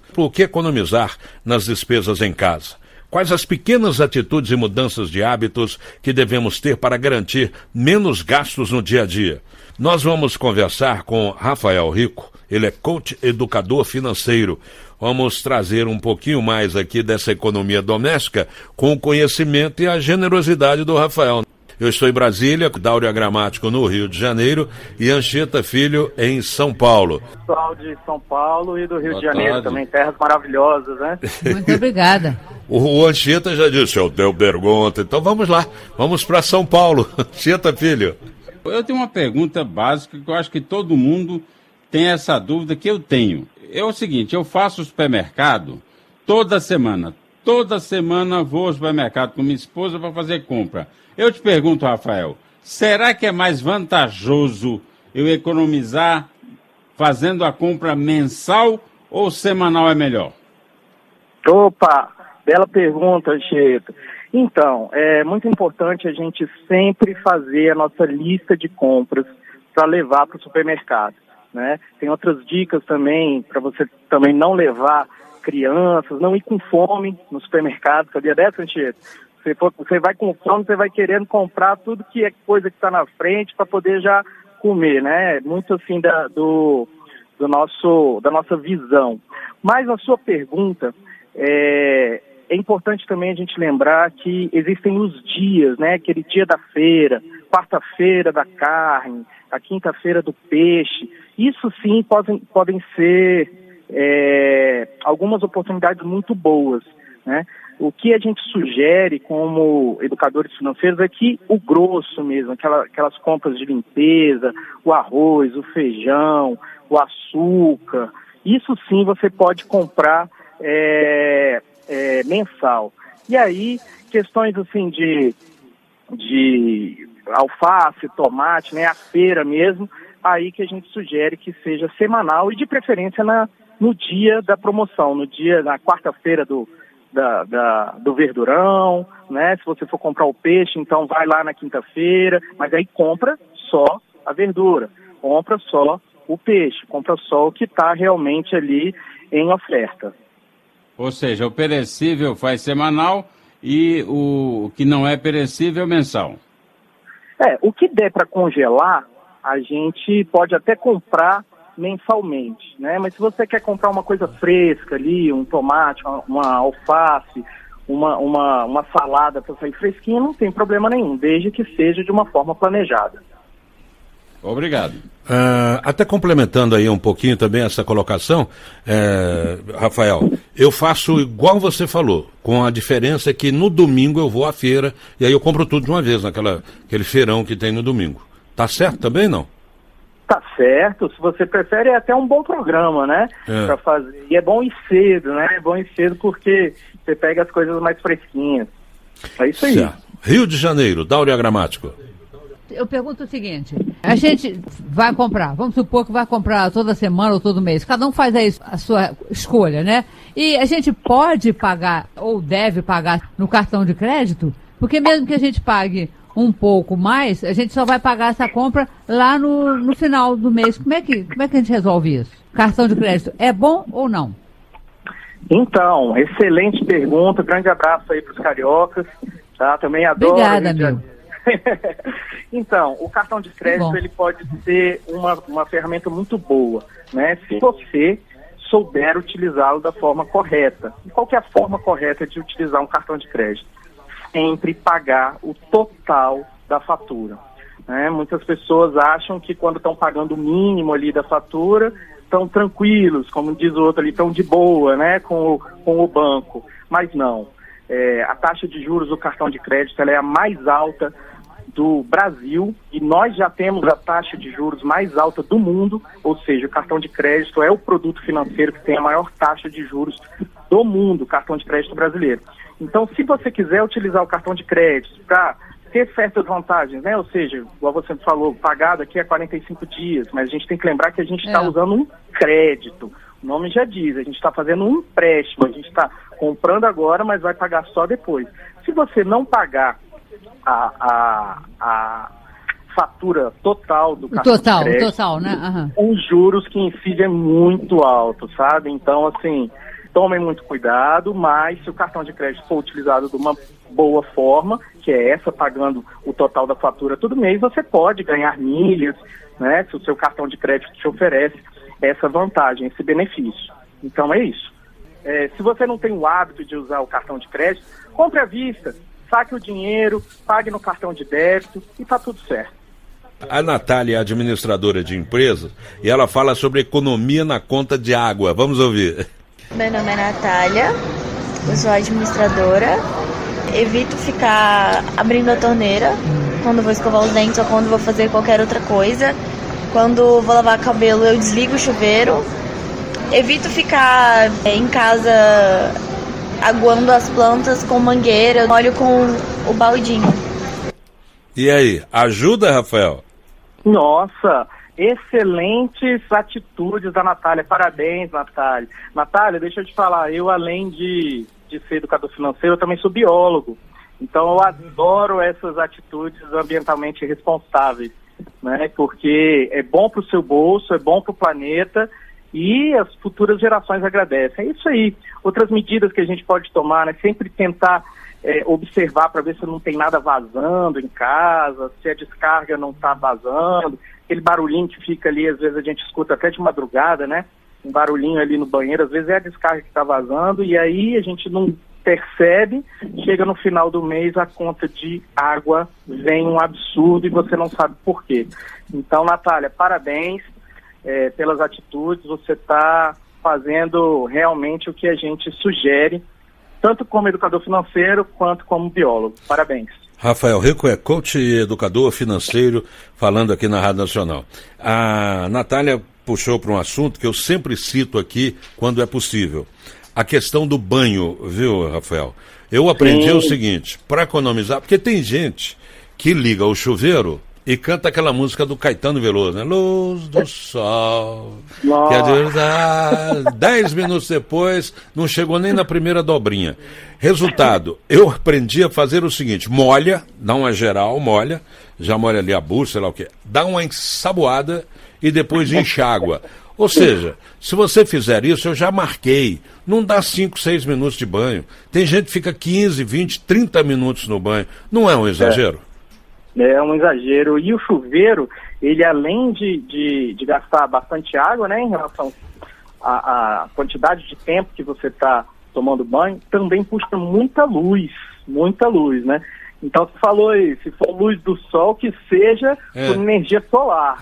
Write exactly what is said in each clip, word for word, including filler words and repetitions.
O que economizar nas despesas em casa? Quais as pequenas atitudes e mudanças de hábitos que devemos ter para garantir menos gastos no dia a dia? Nós vamos conversar com Rafael Rico, ele é coach educador financeiro. Vamos trazer um pouquinho mais aqui dessa economia doméstica com o conhecimento e a generosidade do Rafael. Eu estou em Brasília, Dáurea Gramático no Rio de Janeiro e Anchieta Filho em São Paulo. Pessoal de São Paulo e do Rio Boa de Janeiro tarde. Também, terras maravilhosas, né? Muito obrigada. O Anchieta já disse, eu tenho pergunta, então vamos lá, vamos para São Paulo. Anchieta Filho. Eu tenho uma pergunta básica que eu acho que todo mundo tem essa dúvida que eu tenho. É o seguinte, eu faço supermercado toda semana. Toda semana vou ao supermercado com minha esposa para fazer compra. Eu te pergunto, Rafael, será que é mais vantajoso eu economizar fazendo a compra mensal ou semanal é melhor? Opa, bela pergunta, Anchieta. Então, é muito importante a gente sempre fazer a nossa lista de compras para levar para o supermercado, né? Tem outras dicas também para você também não levar crianças, não ir com fome no supermercado, sabia dessa, Anchieta? Você, for, você vai com fome, você vai querendo comprar tudo que é coisa que está na frente para poder já comer, né? Muito assim da, do, do nosso, da nossa visão. Mas a sua pergunta, é, é importante também a gente lembrar que existem os dias, né? Aquele dia da feira, quarta-feira da carne, a quinta-feira do peixe. Isso sim podem, podem ser é, algumas oportunidades muito boas, né? O que a gente sugere como educadores financeiros é que o grosso mesmo, aquela, aquelas compras de limpeza, o arroz, o feijão, o açúcar, isso sim você pode comprar é, é, mensal. E aí, questões assim de, de alface, tomate, né, a feira mesmo, aí que a gente sugere que seja semanal e de preferência na, no dia da promoção, no dia, na quarta-feira do Da, da, do verdurão, né? Se você for comprar o peixe, então vai lá na quinta-feira, mas aí compra só a verdura, compra só o peixe, compra só o que está realmente ali em oferta. Ou seja, o perecível faz semanal e o que não é perecível mensal. É, o que der para congelar, a gente pode até comprar mensalmente, né? Mas se você quer comprar uma coisa fresca ali, um tomate, uma, uma alface, uma, uma, uma salada para sair fresquinha, não tem problema nenhum, desde que seja de uma forma planejada. Obrigado. Uh, até complementando aí um pouquinho também essa colocação, é, Rafael, eu faço igual você falou, com a diferença que no domingo eu vou à feira e aí eu compro tudo de uma vez, naquela, aquele feirão que tem no domingo. Tá certo também, não? Tá certo, se você prefere é até um bom programa, né, é. Pra fazer. E é bom ir cedo, né, é bom ir cedo porque você pega as coisas mais fresquinhas. É isso aí. Certo. Rio de Janeiro, Dáurea Gramático. Eu pergunto o seguinte, a gente vai comprar, vamos supor que vai comprar toda semana ou todo mês, cada um faz aí a sua escolha, né? E a gente pode pagar ou deve pagar no cartão de crédito, porque mesmo que a gente pague um pouco mais, a gente só vai pagar essa compra lá no, no final do mês. Como é, que, como é que a gente resolve isso? Cartão de crédito é bom ou não? Então, excelente pergunta, grande abraço aí para os cariocas, tá? Também adoro. Obrigada, meu. Então, o cartão de crédito ele pode ser uma, uma ferramenta muito boa, né? Se você souber utilizá-lo da forma correta. E qual que é a forma correta de utilizar um cartão de crédito? Sempre pagar o total da fatura, né? Muitas pessoas acham que quando estão pagando o mínimo ali da fatura, estão tranquilos, como diz o outro ali, estão de boa, né, com o, com o banco. Mas não. É, a taxa de juros do cartão de crédito ela é a mais alta do Brasil e nós já temos a taxa de juros mais alta do mundo, ou seja, o cartão de crédito é o produto financeiro que tem a maior taxa de juros do mundo, o cartão de crédito brasileiro. Então, se você quiser utilizar o cartão de crédito para ter certas vantagens, né? Ou seja, igual você falou, pagado aqui é quarenta e cinco dias, mas a gente tem que lembrar que a gente está é. usando um crédito. O nome já diz, a gente está fazendo um empréstimo, a gente está comprando agora, mas vai pagar só depois. Se você não pagar a, a, a fatura total do cartão total, de crédito, total, né? Uhum. os juros que incidem é muito alto, sabe? Então, assim, tomem muito cuidado, mas se o cartão de crédito for utilizado de uma boa forma, que é essa, pagando o total da fatura todo mês, você pode ganhar milhas, né, se o seu cartão de crédito te oferece essa vantagem, esse benefício. Então é isso. É, se você não tem o hábito de usar o cartão de crédito, compre à vista, saque o dinheiro, pague no cartão de débito e tá tudo certo. A Natália é administradora de empresas e ela fala sobre economia na conta de água. Vamos ouvir. Meu nome é Natália, eu sou administradora. Evito ficar abrindo a torneira quando vou escovar os dentes ou quando vou fazer qualquer outra coisa. Quando vou lavar cabelo, eu desligo o chuveiro. Evito ficar em casa aguando as plantas com mangueira, eu molho com o baldinho. E aí, ajuda, Rafael? Nossa, excelentes atitudes da Natália. Parabéns, Natália. Natália, deixa eu te falar, eu além de, de ser educador financeiro, eu também sou biólogo. Então eu adoro essas atitudes ambientalmente responsáveis, né? Porque é bom para o seu bolso, é bom para o planeta e as futuras gerações agradecem. É isso aí. Outras medidas que a gente pode tomar, né? Sempre tentar é, observar para ver se não tem nada vazando em casa, se a descarga não está vazando, aquele barulhinho que fica ali, às vezes a gente escuta até de madrugada, né? Um barulhinho ali no banheiro, às vezes é a descarga que está vazando, e aí a gente não percebe, chega no final do mês, a conta de água vem um absurdo e você não sabe por quê. Então, Natália, parabéns é, pelas atitudes, você está fazendo realmente o que a gente sugere, tanto como educador financeiro quanto como biólogo. Parabéns. Rafael Rico é coach e educador financeiro, falando aqui na Rádio Nacional. A Natália puxou para um assunto que eu sempre cito aqui quando é possível. A questão do banho, viu, Rafael? Eu aprendi Sim. o seguinte, para economizar, porque tem gente que liga o chuveiro e canta aquela música do Caetano Veloso, né? Luz do sol, que é de... Dez minutos depois, não chegou nem na primeira dobrinha. Resultado, eu aprendi a fazer o seguinte, molha, dá uma geral, molha, já molha ali a bucha, sei lá o quê, dá uma ensaboada e depois enxágua. Ou seja, se você fizer isso, eu já marquei, não dá cinco, seis minutos de banho. Tem gente que fica quinze, vinte, trinta minutos no banho. Não é um exagero? É, é um exagero. E o chuveiro, ele além de, de, de gastar bastante água, né, em relação à, à quantidade de tempo que você está tomando banho, também puxa muita luz, muita luz, né? Então você falou aí, se for luz do sol, que seja é. por energia solar,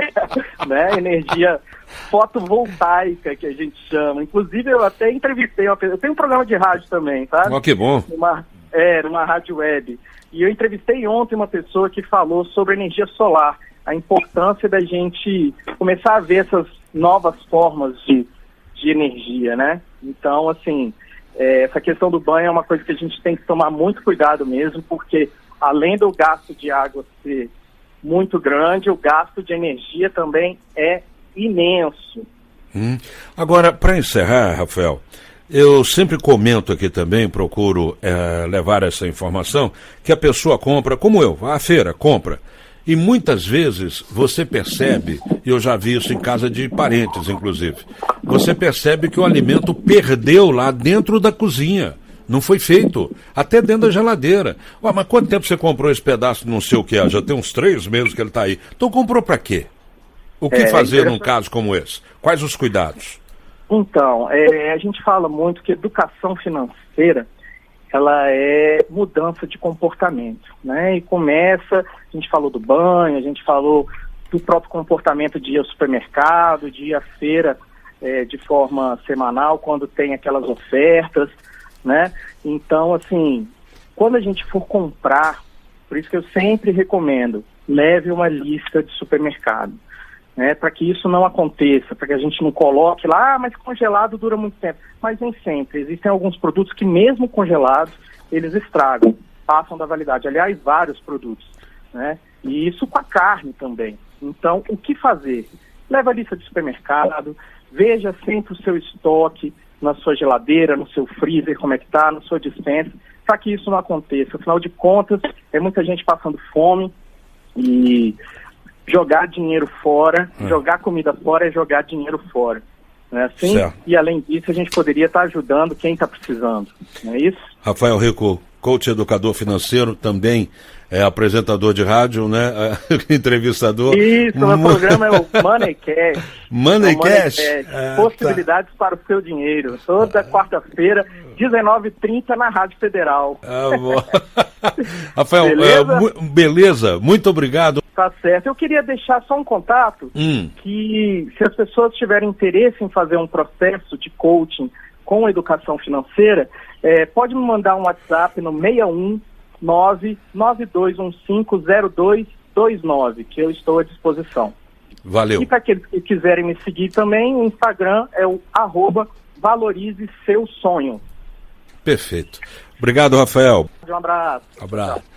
né? Energia fotovoltaica, que a gente chama. Inclusive, eu até entrevistei uma pessoa, eu tenho um programa de rádio também, tá? Oh, que bom. Uma, é, numa rádio web. E eu entrevistei ontem uma pessoa que falou sobre energia solar, a importância da gente começar a ver essas novas formas de, de energia, né? Então, assim, é, essa questão do banho é uma coisa que a gente tem que tomar muito cuidado mesmo, porque além do gasto de água ser muito grande, o gasto de energia também é imenso. Hum. Agora, para encerrar, Rafael, eu sempre comento aqui também, procuro é, levar essa informação, que a pessoa compra, como eu, a feira compra, e muitas vezes você percebe, e eu já vi isso em casa de parentes, inclusive, você percebe que o alimento perdeu lá dentro da cozinha. Não foi feito, até dentro da geladeira. Ué, mas quanto tempo você comprou esse pedaço, não sei o que é? Já tem uns três meses que ele está aí. Então comprou para quê? O que é, fazer num caso como esse? Quais os cuidados? Então, é, a gente fala muito que educação financeira, ela é mudança de comportamento, né? E começa, a gente falou do banho, a gente falou do próprio comportamento de ir ao supermercado, de ir à feira é, de forma semanal, quando tem aquelas ofertas, né? Então, assim, quando a gente for comprar, por isso que eu sempre recomendo, leve uma lista de supermercado, né? Para que isso não aconteça, para que a gente não coloque lá, ah, mas congelado dura muito tempo. Mas nem sempre. Existem alguns produtos que mesmo congelados, eles estragam, passam da validade. Aliás, vários produtos, né? E isso com a carne também. Então, o que fazer? Leva a lista de supermercado, veja sempre o seu estoque, na sua geladeira, no seu freezer, como é que está, na sua despensa, para que isso não aconteça. Afinal de contas, é muita gente passando fome e jogar dinheiro fora, é. jogar comida fora é jogar dinheiro fora. Não é assim? Certo. E além disso, a gente poderia estar ajudando quem está precisando, não é isso? Rafael Rico, coach educador financeiro, também é apresentador de rádio, né? entrevistador. Isso, o meu programa é o Money Cash. Money é o Cash? Money Cash. Ah, Possibilidades tá. para o seu dinheiro. Toda ah. quarta-feira, dezenove e trinta na Rádio Federal. Ah, bom. Rafael, beleza? Uh, beleza, muito obrigado. Tá certo. Eu queria deixar só um contato hum. que se as pessoas tiverem interesse em fazer um processo de coaching com educação financeira, é, pode me mandar um WhatsApp no seis um nove nove dois um cinco zero dois dois nove, que eu estou à disposição. Valeu. E para aqueles que quiserem me seguir também, o Instagram é o arroba valorize seu sonho. Perfeito. Obrigado, Rafael. Um abraço. Abraço. Tchau.